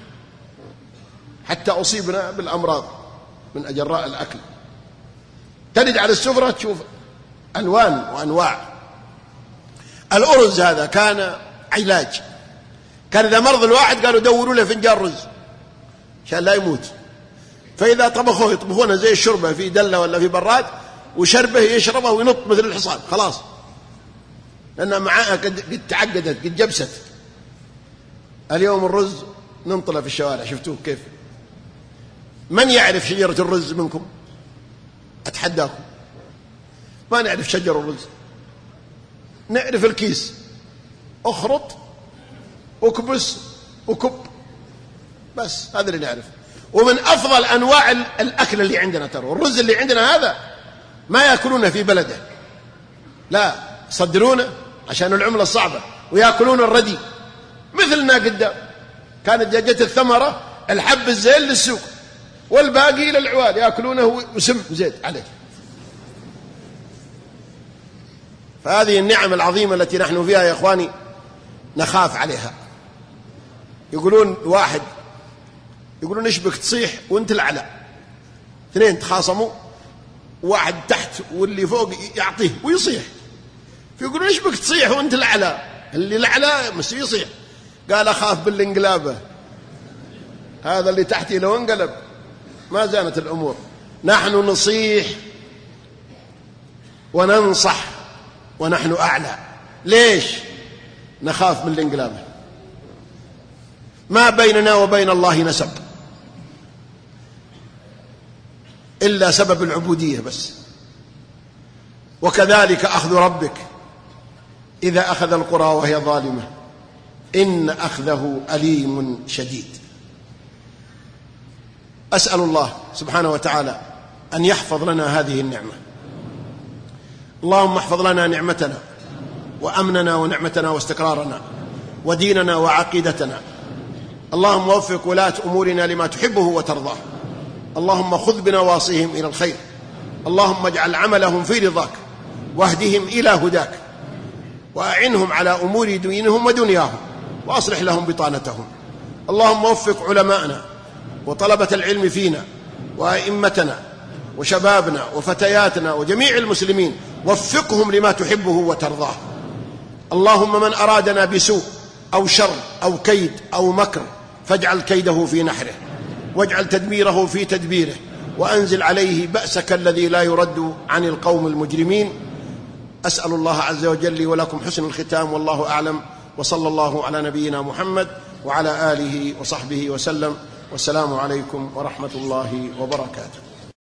حتى أصيبنا بالأمراض من أجراء الأكل. ترد على السفرة تشوف ألوان وأنواع. الأرز هذا كان علاج، كان إذا مرض الواحد قالوا دوروا له فنجان رز عشان لا يموت. فإذا طبخوه يطبخونه زي الشربة في دلة ولا في براد، وشربه يشربه وينط مثل الحصان خلاص، لأن معاها قد تعقدت قد جبست. اليوم الرز ننطله في الشوارع، شفتوه كيف؟ من يعرف شجرة الرز منكم؟ أتحداكم ما نعرف شجر الرز، نعرف الكيس، اخرط وكبس وكب، بس هذا اللي نعرف. ومن أفضل أنواع الأكل اللي عندنا، ترى الرز اللي عندنا هذا ما يأكلونه في بلده، لا يصدرونه عشان العملة الصعبة، ويأكلون الردي مثلنا قدام. كانت جت الثمرة الحب الزين للسوق والباقي للعوال يأكلونه وسم زيت عليه. فهذه النعم العظيمة التي نحن فيها يا إخواني نخاف عليها. يقولون واحد يقولون إيش بك تصيح وانت الأعلى، اثنين تخاصموا، واحد تحت واللي فوق يعطيه ويصيح، فيقولون إيش بك تصيح وانت الأعلى؟ اللي الأعلى مس يصيح. قال أخاف بالانقلابة، هذا اللي تحتي لو انقلب ما زانت الأمور. نحن نصيح وننصح ونحن أعلى. ليش؟ نخاف من الانقلابة. ما بيننا وبين الله نسب إلا سبب العبودية بس. وكذلك أخذ ربك إذا أخذ القرى وهي ظالمة إن أخذه أليم شديد. أسأل الله سبحانه وتعالى أن يحفظ لنا هذه النعمة. اللهم احفظ لنا نعمتنا وأمننا ونعمتنا واستقرارنا وديننا وعقيدتنا. اللهم وفق ولاة أمورنا لما تحبه وترضاه. اللهم خذ بنواصيهم إلى الخير. اللهم اجعل عملهم في رضاك واهدهم إلى هداك وأعنهم على أمور دينهم ودنياهم وأصلح لهم بطانتهم. اللهم وفق علماءنا وطلبة العلم فينا وأئمتنا وشبابنا وفتياتنا وجميع المسلمين، وفقهم لما تحبه وترضاه. اللهم من أرادنا بسوء أو شر أو كيد أو مكر فاجعل كيده في نحره واجعل تدميره في تدبيره، وأنزل عليه بأسك الذي لا يرد عن القوم المجرمين. أسأل الله عز وجل لي ولكم حسن الختام، والله أعلم، وصلى الله على نبينا محمد وعلى آله وصحبه وسلم، والسلام عليكم ورحمة الله وبركاته.